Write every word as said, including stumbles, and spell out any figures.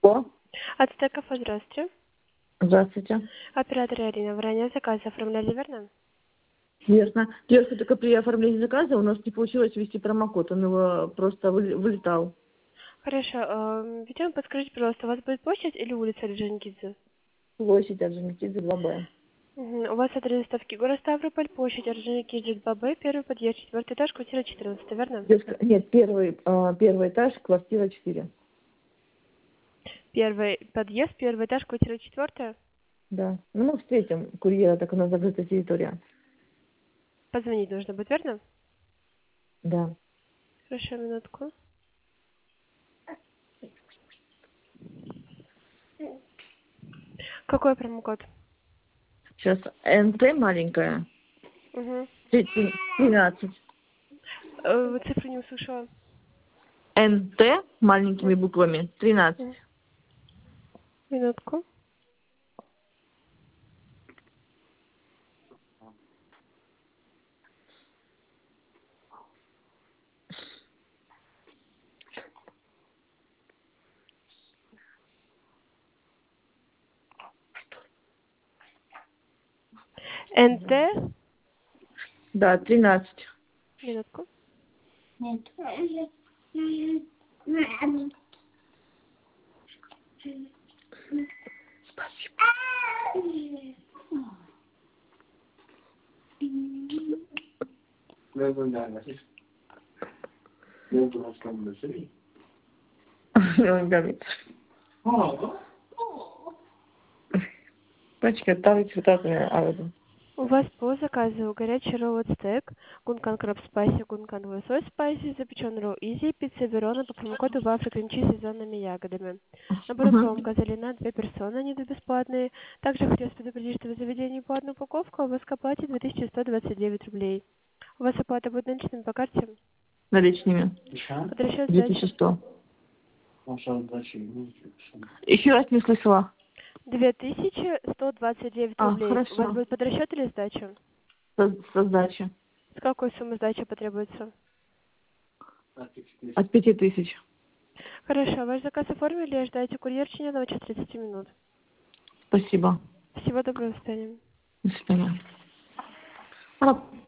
О, Ацтеков, здравствуйте. здравствуйте. Оператор Ирина, вы ранее заказ оформляли, верно? Верно. Девушка, только при оформлении заказа у нас не получилось ввести промокод, он его просто вы- вылетал. Хорошо. Э, Витя, подскажите, пожалуйста, у вас будет площадь или улица Орджоникидзе? Площадь Орджоникидзе два Б. Мгм. У вас адрес доставки город Ставрополь, площадь Орджоникидзе два Б, первый подъезд, четвертый этаж, квартира четырнадцать, верно? Девушка, нет, первый, а, первый этаж, квартира четыре. Первый подъезд, первый этаж, квартира четвертая. Да. Ну, мы встретим курьера, так у нас закрытая территория. Позвонить нужно будет, верно? Да. Хорошо, минутку. Какой промокод? Сейчас Н Т маленькая, Угу. тринадцать. Э, цифру не услышала. Н Т маленькими буквами, тринадцать. Мгм. Минутку. Н Т. Да, тринадцать. Минутку. Нет. Он говорит. Пачка, там цветатая, а вот. У вас по заказу горячий ролл от стек, гункан краб спайси, гункан лосось спайси, запеченный ролл изи, пицца верона по промокоду в Африкан Чи с сезонными ягодами. Набор Угу. промка на две персоны, они две бесплатные. Также хотелось предупредить, что в заведении по одну упаковку, а у вас к оплате две тысячи сто двадцать девять рублей. У вас оплата будет наличными по карте? Наличными. Под расчет две тысячи сдачи сто. Еще раз не слышала. две тысячи сто двадцать девять А, рублей. У вас хорошо. будет под расчет или сдача? Со, со сдачи. С какой суммы сдача потребуется? От пяти тысяч. Хорошо, ваш заказ оформили, ожидайте курьер в течение одного часа тридцати минут. Спасибо. Всего доброго, до свидания. До свидания.